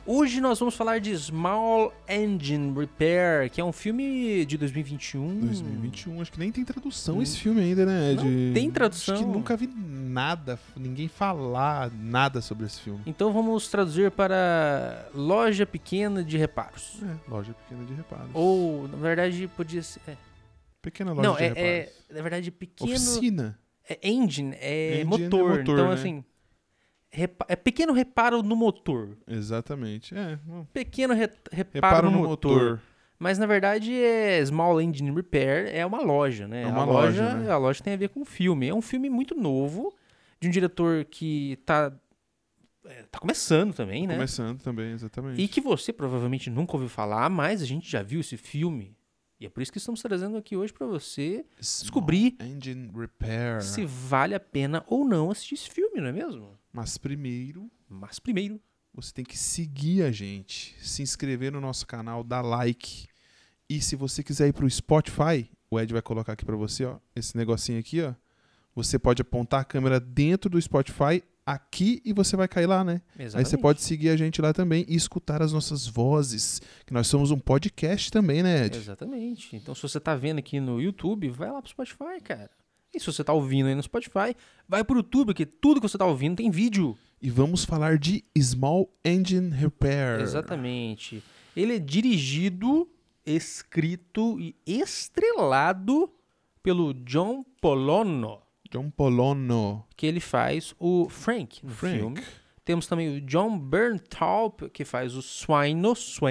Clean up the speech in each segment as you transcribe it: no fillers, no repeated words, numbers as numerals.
Hoje nós vamos falar de Small Engine Repair, que é um filme de 2021. 2021, acho que nem tem tradução esse filme ainda, né, Ed? Não tem tradução. Acho que nunca vi nada, ninguém falar nada sobre esse filme. Então vamos traduzir para Loja Pequena de Reparos. Loja Pequena de Reparos. Ou, na verdade, podia ser... Pequena loja de reparos. Na verdade, pequeno... Oficina. Engine é Engine motor. Então, né? assim... É pequeno reparo no motor. Exatamente. Pequeno reparo no motor. Mas, na verdade, Small Engine Repair é uma loja, né? É uma loja, né? A loja tem a ver com o filme. É um filme muito novo, de um diretor que tá começando também, né? Começando também, exatamente. E que você provavelmente nunca ouviu falar, mas a gente já viu esse filme. E é por isso que estamos trazendo aqui hoje pra você descobrir Engine Repair. se vale a pena ou não assistir esse filme, não é mesmo? Mas primeiro, você tem que seguir a gente, se inscrever no nosso canal, dar like. E se você quiser ir pro Spotify, o Ed vai colocar aqui pra você, ó, esse negocinho aqui, ó. Você pode apontar a câmera dentro do Spotify aqui e você vai cair lá, né? Exatamente. Aí você pode seguir a gente lá também e escutar as nossas vozes, que nós somos um podcast também, né, Ed? Exatamente. Então, se você tá vendo aqui no YouTube, vai lá pro Spotify, cara. E se você tá ouvindo aí no Spotify, vai pro YouTube, que tudo que você tá ouvindo tem vídeo. E vamos falar de Small Engine Repair. Exatamente. Ele é dirigido, escrito e estrelado pelo John Polono. John Polono. Que ele faz o Frank no filme. Temos também o John Bernthal, que faz o Swaino,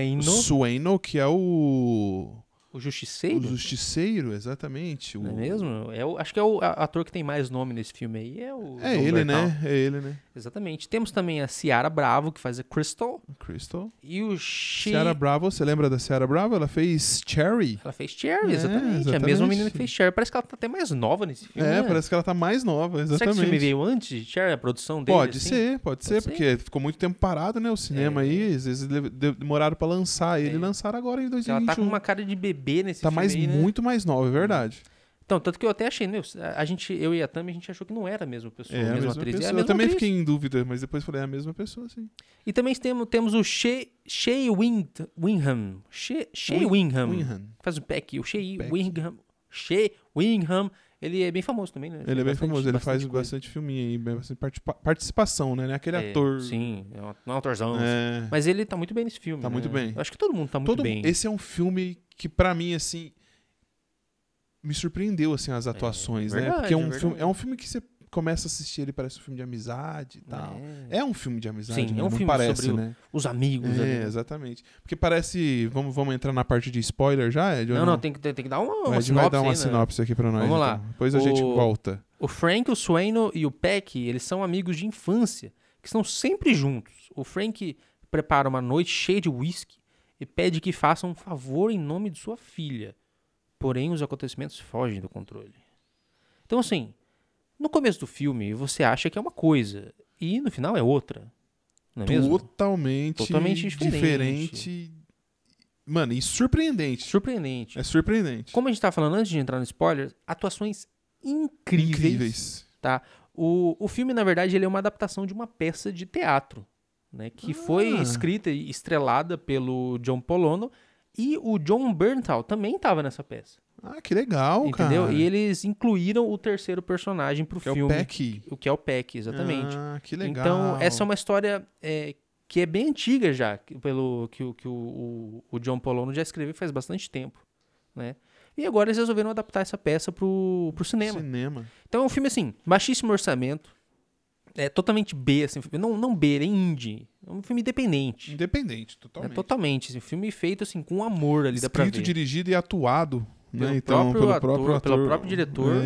que é o Justiceiro. O Justiceiro, exatamente. Não é mesmo? Acho que é o ator que tem mais nome nesse filme aí. É ele, né? Exatamente. Temos também a Ciara Bravo, que faz a Crystal. E o Ciara Bravo, você lembra da Ciara Bravo? Ela fez Cherry. Ela fez Cherry, exatamente. A mesma menina que fez Cherry. Parece que ela tá até mais nova nesse filme, né? Parece que ela tá mais nova, exatamente. Será que esse filme veio antes de Cherry, a produção dele? Pode ser, porque ficou muito tempo parado, né? O cinema aí, às vezes demoraram pra lançar ele. Lançaram agora em 2021. Ela tá com uma cara de bebê nesse filme aí, né? Muito mais nova, é verdade. Então, tanto que eu até achei, eu e a Tami, a gente achou que não era a mesma pessoa, a mesma atriz. Eu também fiquei em dúvida, mas depois falei, é a mesma pessoa, sim. E também temos o Shea Wingham. Shea Wingham. Faz o Peck, o Shea Wingham. Ele é bem famoso também, né? Ele é bem famoso, ele faz bastante filminho aí, bastante participação, né? Aquele ator... Sim, não é um autorzão. Mas ele tá muito bem nesse filme, Tá muito bem. Eu acho que todo mundo tá muito bem. Esse é um filme que, pra mim, assim, me surpreendeu, assim, as atuações, né? Porque é um filme que você começa a assistir, ele parece um filme de amizade e tal. É um filme de amizade, sim, é um filme parece, sobre né? Os amigos. Exatamente. Porque parece... Vamos entrar na parte de spoiler já, Ed? Não, tem que dar uma sinopse. vai dar uma sinopse aqui pra nós. Vamos lá. Então. Depois a gente volta. O Frank, o Swaino e o Peck, eles são amigos de infância, que estão sempre juntos. O Frank prepara uma noite cheia de whisky e pede que façam um favor em nome de sua filha. Porém, os acontecimentos fogem do controle. Então, assim, no começo do filme, você acha que é uma coisa e no final é outra. Não é mesmo? Totalmente diferente. Mano, e surpreendente. É surpreendente. Como a gente tá falando antes de entrar no spoiler, atuações incríveis. Tá? O filme, na verdade, ele é uma adaptação de uma peça de teatro, né, que foi escrita e estrelada pelo John Polono, e o John Bernthal também estava nessa peça. Que legal, entendeu? Cara. E eles incluíram o terceiro personagem pro filme. É o Peck. O que é o Peck, exatamente. Que legal. Então, essa é uma história que é bem antiga já, pelo que o John Polono já escreveu faz bastante tempo, né? E agora eles resolveram adaptar essa peça pro cinema. Então é um filme, assim, baixíssimo orçamento. É totalmente B, assim, não B, é indie. É um filme independente. Totalmente. Totalmente, assim, um filme feito, assim, com amor ali, dá pra ver. Escrito, dirigido e atuado, né? Pelo Então, próprio próprio diretor.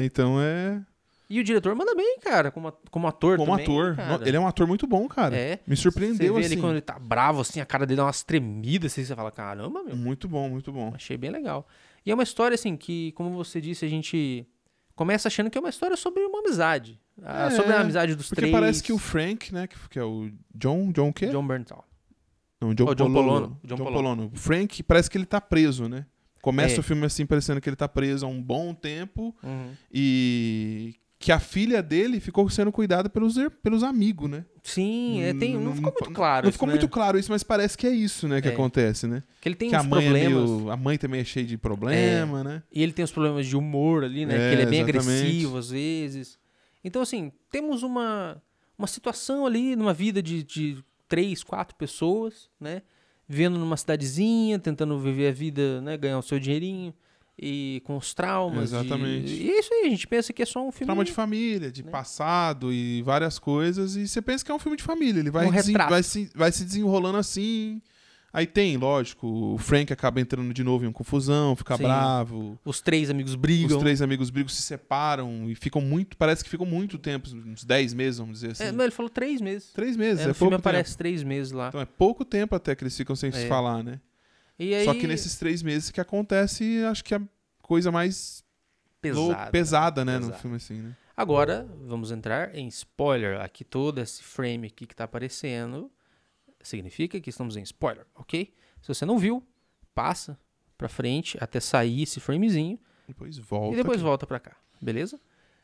E o diretor manda bem, cara, como ator também. Como ator. Cara. Ele é um ator muito bom, cara. Me surpreendeu, você vê assim. ele quando ele tá bravo, assim, a cara dele dá umas tremidas, assim, você fala, caramba, meu. Muito bom. Achei bem legal. E é uma história, assim, que, como você disse, a gente começa achando que é uma história sobre uma amizade. Sobre a amizade dos três. Porque parece que o Frank, né, que é o John o quê? John Bernthal. Não, John Polono. O Frank parece que ele tá preso, né? Começa o filme assim, parecendo que ele tá preso há um bom tempo e que a filha dele ficou sendo cuidada pelos amigos, né? Sim, não ficou muito claro Não isso, ficou né? muito claro isso, mas parece que é isso, né, que acontece, né? Que ele tem Que uns a mãe problemas. a mãe também é cheia de problema, né? E ele tem os problemas de humor ali, né? Que ele é bem exatamente. agressivo às vezes. Então, assim, temos uma situação ali numa vida de 3, 4 pessoas, né? Vivendo numa cidadezinha, tentando viver a vida, né? Ganhar o seu dinheirinho. E com os traumas. Exatamente. E é isso aí, a gente pensa que é só um filme. Trauma de família, de passado e várias coisas. E você pensa que é um filme de família. Ele vai, retrato. vai se desenrolando assim. Aí tem, lógico, o Frank acaba entrando de novo em uma confusão, fica bravo. Os 3 amigos brigam. Os 3 amigos brigam, se separam e ficam muito. Parece que ficam muito tempo, uns 10 meses, vamos dizer assim. Não, ele falou 3 meses. 3 meses, no é filme pouco aparece tempo. 3 meses lá. Então é pouco tempo até que eles ficam sem se falar, né? E aí... Só que nesses 3 meses que acontece, acho que a coisa mais pesada, né? No filme, assim, né? Agora, vamos entrar em spoiler. Aqui todo esse frame aqui que tá aparecendo significa que estamos em spoiler, ok? Se você não viu, passa pra frente até sair esse framezinho. Depois volta. E depois volta pra cá, beleza?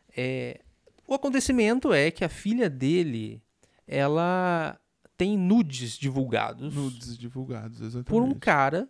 O acontecimento é que a filha dele, ela tem nudes divulgados. Nudes divulgados, exatamente. Por um cara...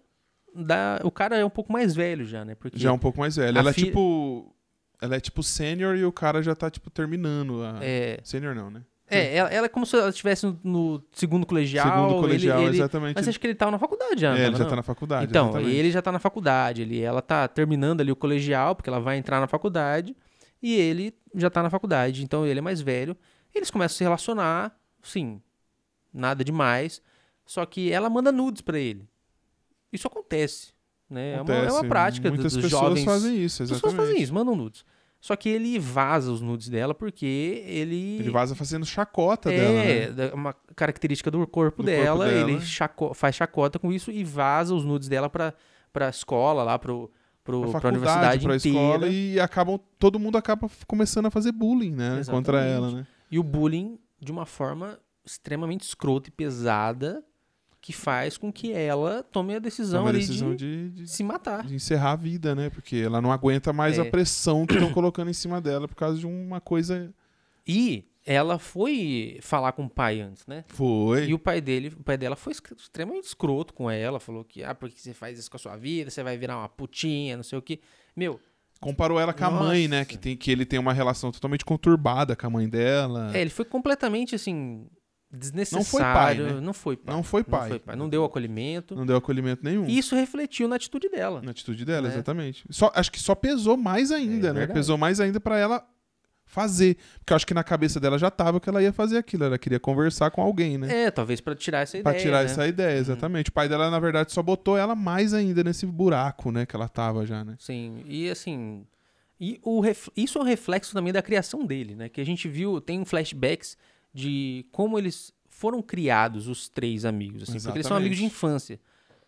O cara é um pouco mais velho já, né? Porque já é um pouco mais velho. Ela é tipo sênior e o cara já tá tipo terminando a... Sênior não, né? Ela é como se ela estivesse no segundo colegial. Segundo colegial, exatamente. Mas acho que ele tava na faculdade já. Ele já tá na faculdade, então, exatamente. ele já tá na faculdade. Ela tá terminando ali o colegial, porque ela vai entrar na faculdade. E ele já tá na faculdade. Então, ele é mais velho. Eles começam a se relacionar. Sim, nada demais. Só que ela manda nudes pra ele. Isso acontece, né? É uma prática dos jovens. Muitas pessoas fazem isso, exatamente. As pessoas fazem isso, mandam nudes. Só que ele vaza os nudes dela porque ele... Ele vaza fazendo chacota dela, né? Uma característica do corpo dela. Ele faz chacota com isso e vaza os nudes dela pra escola, lá pra universidade pra inteira. escola, e todo mundo acaba começando a fazer bullying, né? Exatamente. Contra ela, né? E o bullying de uma forma extremamente escrota e pesada, que faz com que ela tome a decisão de se matar. De encerrar a vida, né? Porque ela não aguenta mais a pressão que estão colocando em cima dela por causa de uma coisa... E ela foi falar com o pai antes, né? Foi. E o pai dela foi extremamente escroto com ela. Falou que, porque você faz isso com a sua vida, você vai virar uma putinha, não sei o quê. Meu... Comparou ela com a mãe, né? Que ele tem uma relação totalmente conturbada com a mãe dela. Ele foi completamente, assim... desnecessário. Não foi pai, né? Não foi pai. Não deu acolhimento. Não deu acolhimento nenhum. E isso refletiu na atitude dela. Na atitude dela, exatamente. Acho que só pesou mais ainda, né? Verdade. Pesou mais ainda pra ela fazer. Porque eu acho que na cabeça dela já tava que ela ia fazer aquilo. Ela queria conversar com alguém, né? Talvez pra tirar essa ideia. Pra tirar essa ideia, exatamente. O pai dela, na verdade, só botou ela mais ainda nesse buraco, né? Que ela tava já, né? Sim, e assim... isso é um reflexo também da criação dele, né? Que a gente viu, tem flashbacks de como eles foram criados, os 3 amigos, assim, porque eles são amigos de infância.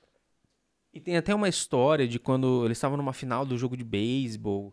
E tem até uma história de quando eles estavam numa final do jogo de beisebol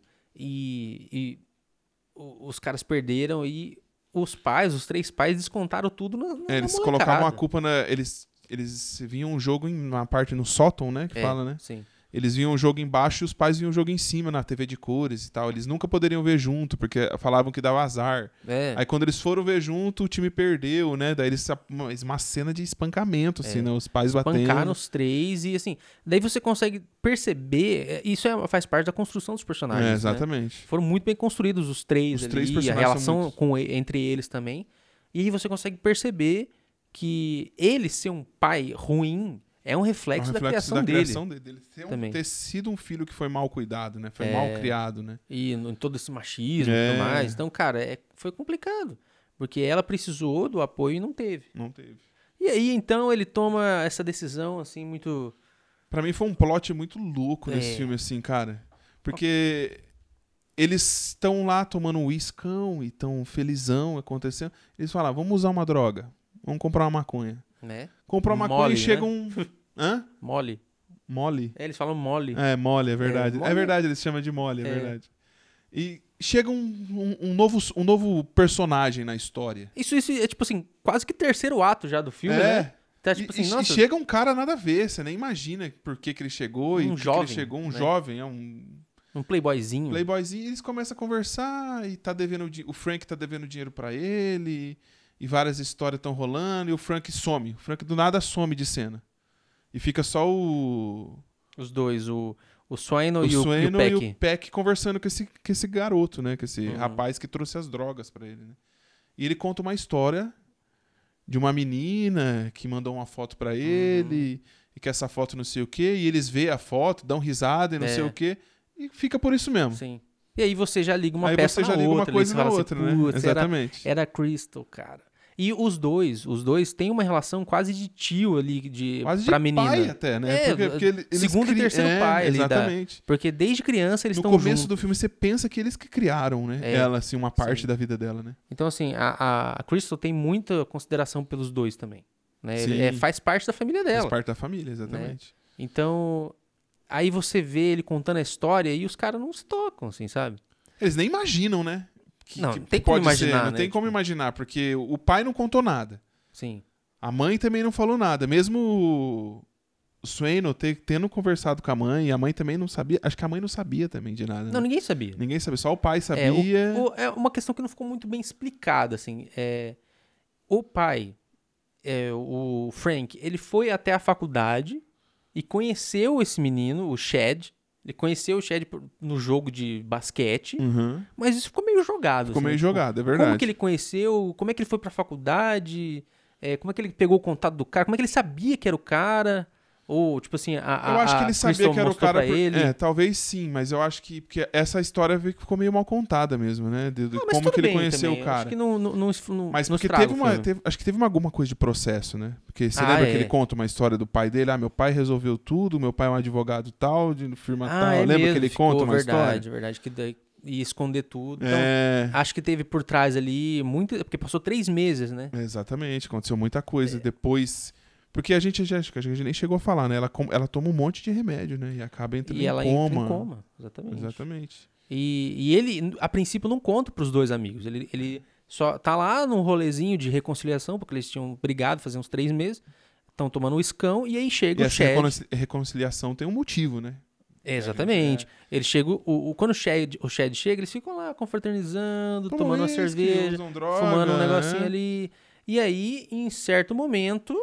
e os caras perderam e os 3 pais descontaram tudo na eles molecada. colocavam a culpa na... Eles viam um jogo na parte no sótão, né? Que fala, né? Sim. Eles viam o jogo embaixo e os pais viam o jogo em cima, na TV de cores e tal. Eles nunca poderiam ver junto, porque falavam que dava azar. Aí quando eles foram ver junto, o time perdeu, né? Daí uma cena de espancamento, assim, né? Os pais batendo. Espancaram os 3 e, assim... Daí você consegue perceber... Isso faz parte da construção dos personagens, exatamente. Né? Foram muito bem construídos os 3 ali. 3 personagens, a relação entre eles também. E aí você consegue perceber que ele ser um pai ruim... É um reflexo da criação dele. Ter sido um filho que foi mal cuidado, né? Foi mal criado, né? E em todo esse machismo e tudo mais. Então, cara, foi complicado. Porque ela precisou do apoio e não teve. Não teve. E aí, então, ele toma essa decisão, assim, muito... Pra mim foi um plot muito louco nesse filme, assim, cara. Porque eles estão lá tomando um uiscão e tão felizão acontecendo. Eles falam, vamos usar uma droga. Vamos comprar uma maconha. Né? Comprar uma maconha e chega um... Hã? Mole. Mole? Eles falam mole. Mole, é verdade. Mole... É verdade, eles chamam de mole, é verdade. E chega um novo personagem na história. Isso é, tipo assim, quase que terceiro ato já do filme, né? Tá, tipo assim, e chega um cara nada a ver, você nem imagina por que ele chegou e jovem, que ele chegou, né? jovem, Um playboyzinho. Playboyzinho, eles começam a conversar e o Frank tá devendo dinheiro pra ele, e várias histórias estão rolando, e o Frank some. O Frank do nada some de cena. E fica só Os dois, o Sweno e Sueno o Peck. e o Peck conversando com esse garoto, né? Com esse Uhum. rapaz que trouxe as drogas pra ele, né? E ele conta uma história de uma menina que mandou uma foto pra ele, e que essa foto não sei o quê, e eles veem a foto, dão risada e não sei o quê, e fica por isso mesmo. Sim. E aí você já liga uma Aí peça você já na liga uma outra. coisa ali, na você fala outra, assim, né? "Putz, Exatamente. Era Crystal, cara." E os dois têm uma relação quase de tio ali Quase pra de menina. pai até, né? Porque eles segundo e terceiro pai ali. exatamente. Porque desde criança eles No estão começo juntos. do filme você pensa que eles que criaram, né? É. Ela, assim, uma parte Sim. da vida dela, né? Então, assim, a Crystal tem muita consideração pelos dois também. Né? Sim. Faz parte da família Faz dela. parte da família, exatamente. Então, aí você vê ele contando a história e os caras não se tocam, assim, sabe? Eles nem imaginam, né? Não tem como pode ser, imaginar, não né? tem como Tipo- imaginar, porque o pai não contou nada. Sim. A mãe também não falou nada. Mesmo o Sueno tendo conversado com a mãe também não sabia. Acho que a mãe não sabia também de nada. Não, Né? ninguém sabia. Ninguém sabia, só o pai É, sabia. é uma questão que não ficou muito bem explicada, assim. O pai, o Frank, ele foi até a faculdade e conheceu esse menino, o Chad. Ele conheceu o Chad no jogo de basquete, Uhum. mas isso ficou meio jogado. Ficou assim, meio tipo, jogado, é verdade. Como que ele conheceu, como é que ele foi pra faculdade, como é que ele pegou o contato do cara, como é que ele sabia que era o cara, ou, tipo assim, Eu acho que ele sabia Crystal que era o mostrou cara. pra ele. Talvez sim, mas eu acho que porque essa história ficou meio mal contada mesmo, né? De Mas como tudo que ele bem conheceu também, o eu cara. Acho que não Mas não porque estraga teve o filme. acho que teve alguma coisa de processo, né? Porque você lembra que ele conta uma história do pai dele? Meu pai resolveu tudo, meu pai é um advogado tal, de firma tal. Lembra mesmo, que ele ficou, conta uma verdade, história? verdade, que daí ia esconder tudo. Então, É, acho que teve por trás ali muito, porque passou 3 meses, né? exatamente, aconteceu muita coisa. Depois. Porque a gente nem chegou a falar, né? Ela toma um monte de remédio, né? E acaba entrando E em ela coma. entra em coma, exatamente. Exatamente. E ele, a princípio, não conta pros dois amigos. Ele só tá lá num rolezinho de reconciliação, porque eles tinham brigado fazia uns 3 meses. Estão tomando um escão e aí chega E o essa Chad. reconciliação tem um motivo, né? Exatamente. Ele chega, quando o Chad chega, eles ficam lá confraternizando, Tomam tomando uma uísque, cerveja, usam droga, fumando um negocinho né? ali. E aí, em certo momento,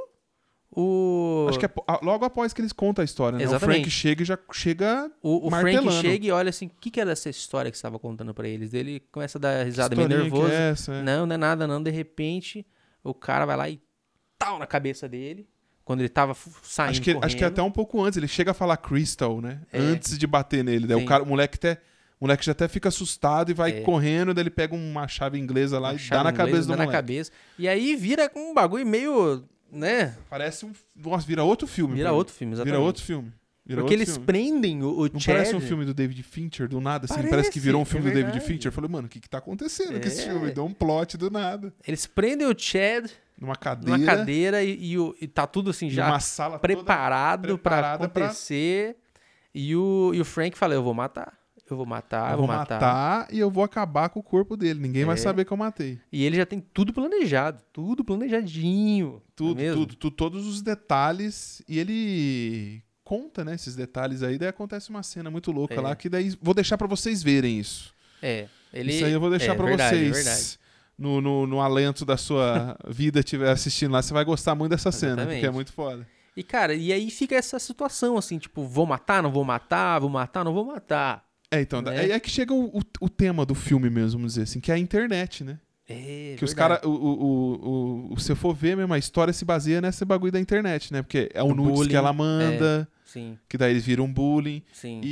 Acho que é logo após que eles contam a história, né? Exatamente. O Frank chega e já chega o Frank martelando. chega e olha assim, o que era essa história que você estava contando pra eles? Ele começa a dar risada meio Historinha que nervoso. é essa, é? Não é nada, não. De repente, o cara vai lá e tal na cabeça dele. Quando ele tava saindo Acho que correndo. até um pouco antes. Ele chega a falar Crystal, né? É. Antes de bater nele. Daí Sim. o moleque já até fica assustado e vai correndo. Daí ele pega uma chave inglesa lá Uma e chave dá na inglesa, cabeça do dá na moleque. cabeça. E aí vira um bagulho meio, né? Parece Nossa, vira outro filme. Vira pra mim. outro filme, exatamente. Vira outro filme. Vira Porque outro eles filme. prendem o Não Chad. parece um filme do David Fincher do nada, assim? Parece Parece, que virou um é filme do David verdade. Fincher. Eu falei, mano, o que tá acontecendo com esse É. filme? Deu um plot do nada. Eles prendem o Chad Numa cadeira. numa cadeira e tá tudo assim e já uma sala preparado pra preparada pra- acontecer. E o Frank fala, eu vou matar. Eu vou matar, Eu vou matar e eu vou acabar com o corpo dele. Ninguém vai saber que eu matei. E ele já tem tudo planejado. Tudo planejadinho. Tudo, não é mesmo? todos os detalhes. E ele conta, né, esses detalhes aí. Daí acontece uma cena muito louca lá, que daí vou deixar pra vocês verem isso. Isso aí eu vou deixar pra verdade, vocês. É verdade. No alento da sua vida estiver assistindo lá, você vai gostar muito dessa cena, Exatamente. porque é muito foda. E, cara, e aí fica essa situação, assim, tipo, vou matar, não vou matar, vou matar, não vou matar. Então, Né? é que chega o tema do filme mesmo, vamos dizer assim, que é a internet, né? Que os verdade. caras, se eu for ver mesmo, a história se baseia nesse bagulho da internet, né? Porque é o Do nudes bullying, que ela manda, Sim, que daí eles viram bullying. sim.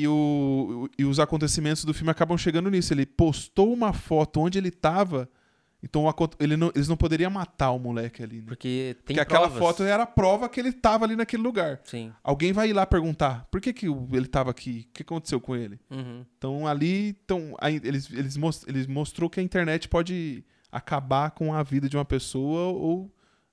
E os acontecimentos do filme acabam chegando nisso. Ele postou uma foto onde ele tava, então eles não poderiam matar o moleque ali, né? Porque tem Porque aquela provas. foto era a prova que ele tava ali naquele lugar. Sim. Alguém vai ir lá perguntar, por que ele tava aqui? O que aconteceu com ele? Uhum. Então ali, aí eles mostrou que a internet pode acabar com a vida de uma pessoa ou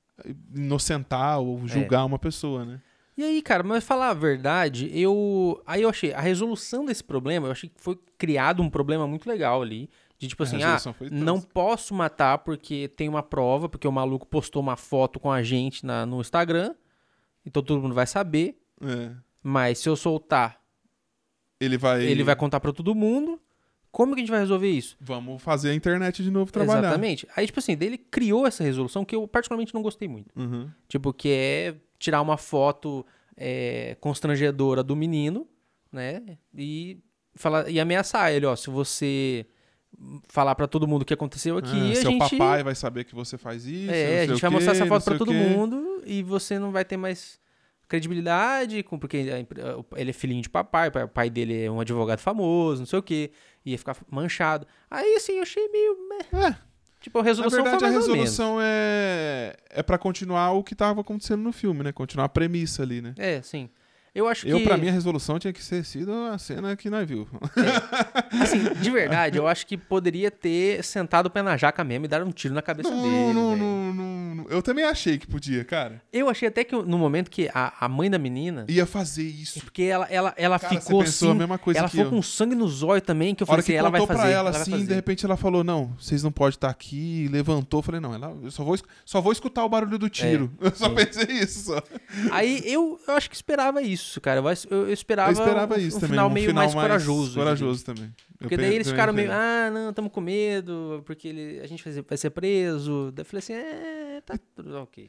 inocentar ou julgar uma pessoa, né? E aí, cara, mas falar a verdade, eu achei, a resolução desse problema, eu achei que foi criado um problema muito legal ali, de tipo assim, resolução foi não tosca. posso matar porque tem uma prova, porque o maluco postou uma foto com a gente no Instagram, então todo mundo vai saber, É. mas se eu soltar, Ele vai contar pra todo mundo. Como que a gente vai resolver isso? Vamos fazer a internet de novo trabalhar. Exatamente. Aí, tipo assim, daí ele criou essa resolução que eu particularmente não gostei muito. Uhum. Tipo, que é tirar uma foto constrangedora do menino, né? E ameaçar ele, ó, se você falar pra todo mundo o que aconteceu aqui, a seu gente... papai vai saber que você faz isso, a gente vai mostrar essa foto pra todo mundo e você não vai ter mais credibilidade, porque ele é filhinho de papai, o pai dele é um advogado famoso, não sei o quê, ia ficar manchado. Aí, assim, eu achei meio... Tipo, a resolução na verdade, foi mais a resolução é pra continuar o que tava acontecendo no filme, né? Continuar a premissa ali, né? Sim. Eu acho que... Pra mim, a resolução tinha que ter sido a cena que nós viu. Assim, de verdade, eu acho que poderia ter sentado o pé na jaca mesmo e dar um tiro na cabeça dele. Não. Eu também achei que podia, cara. Eu achei até que no momento que a mãe da menina... ia fazer isso. Porque ela cara, ficou você pensou assim... a mesma coisa ela que ficou com sangue nos olhos também, que eu falei assim, que ela vai fazer. Pra ela, ela assim, vai fazer. De repente ela falou, não, vocês não podem estar aqui, levantou. Eu falei, não, eu só vou escutar o barulho do tiro. Eu só pensei isso, só. Aí eu acho que esperava isso, cara. Eu esperava isso também. Final meio mais corajoso. Corajoso também. Porque daí eles ficaram meio, não, estamos com medo, porque a gente vai ser preso. Daí eu falei assim, tá tudo ok.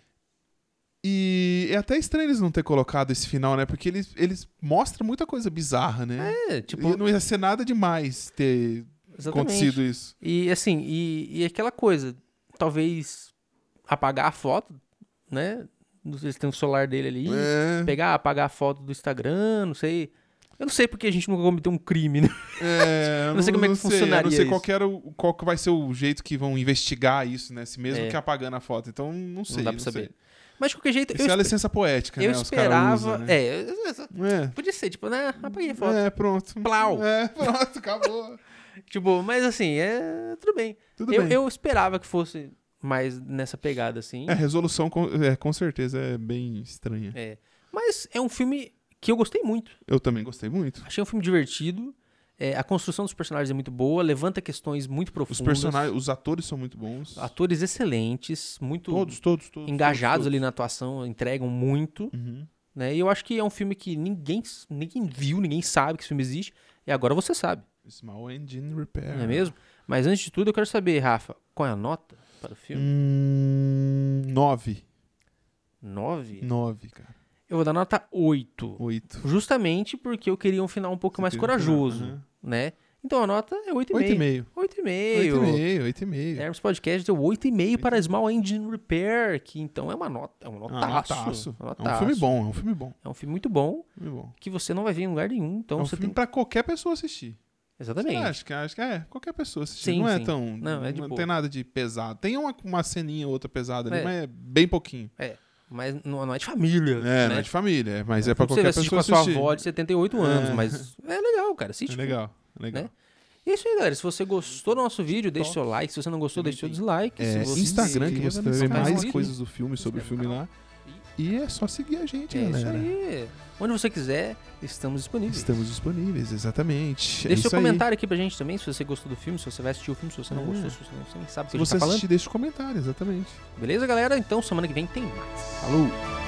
E é até estranho eles não ter colocado esse final, né? Porque eles mostram muita coisa bizarra, né? Tipo... E não ia ser nada demais ter acontecido isso. E assim, e aquela coisa, talvez apagar a foto, né? Eles têm o celular dele ali, apagar a foto do Instagram, não sei. Eu não sei porque a gente nunca cometeu um crime, né? Eu não sei como é que funcionaria isso. Eu não sei qual que vai ser o jeito que vão investigar isso, né? Se mesmo que apagando a foto. Então, não sei. Não dá pra saber. Mas de qualquer jeito... Isso é a licença poética, eu né? esperava... Os caras usam, né? Podia ser, tipo, né? Apaguei a foto. Pronto. Plau. Pronto, acabou. Tipo, mas assim, tudo bem. Eu esperava que fosse mais nessa pegada, assim. A resolução, com certeza, é bem estranha. Mas é um filme que eu gostei muito. Eu também gostei muito. Achei um filme divertido. A construção dos personagens é muito boa, levanta questões muito profundas. Os atores são muito bons. Atores excelentes, muito todos engajados ali na atuação, entregam muito. Uhum. Né? E eu acho que é um filme que ninguém viu, ninguém sabe que esse filme existe. E agora você sabe. Small Engine Repair. Não é mesmo? Mas antes de tudo, eu quero saber, Rafa, qual é a nota para o filme? 9. 9? 9, cara. Eu vou dar nota 8. 8. Justamente porque eu queria um final um pouco mais corajoso, né? Então a nota é 8,5. 8,5. Hermes Podcast deu 8,5 para Small Engine Repair, que então é uma notaço. É um filme bom, É um filme muito bom, que você não vai ver em lugar nenhum. Então é um você filme pra qualquer pessoa assistir. Exatamente. Acho que qualquer pessoa assistir. Sim, não é sim. tão... Não tem nada de pesado. Tem uma ceninha ou outra pesada ali, mas é bem pouquinho. Mas não é de família. Não é de família, mas é pra qualquer pessoa assistir. Você vai assistir com a sua avó de 78 anos, mas é legal, cara. Assiste. É legal. Né? E é isso aí, galera. Se você gostou do nosso vídeo, deixe seu like. Se você não gostou, deixe seu dislike. Instagram, que você vai ver mais coisas do filme, sobre o filme canal. lá. E é só seguir a gente, galera. Isso aí. Onde você quiser, estamos disponíveis. Estamos disponíveis, exatamente. Deixe seu comentário aqui pra gente também, se você gostou do filme, se você vai assistir o filme, se você não gostou, se você nem sabe o que a gente tá falando. Se você assistir, deixa o comentário, exatamente. Beleza, galera? Então, semana que vem tem mais. Falou!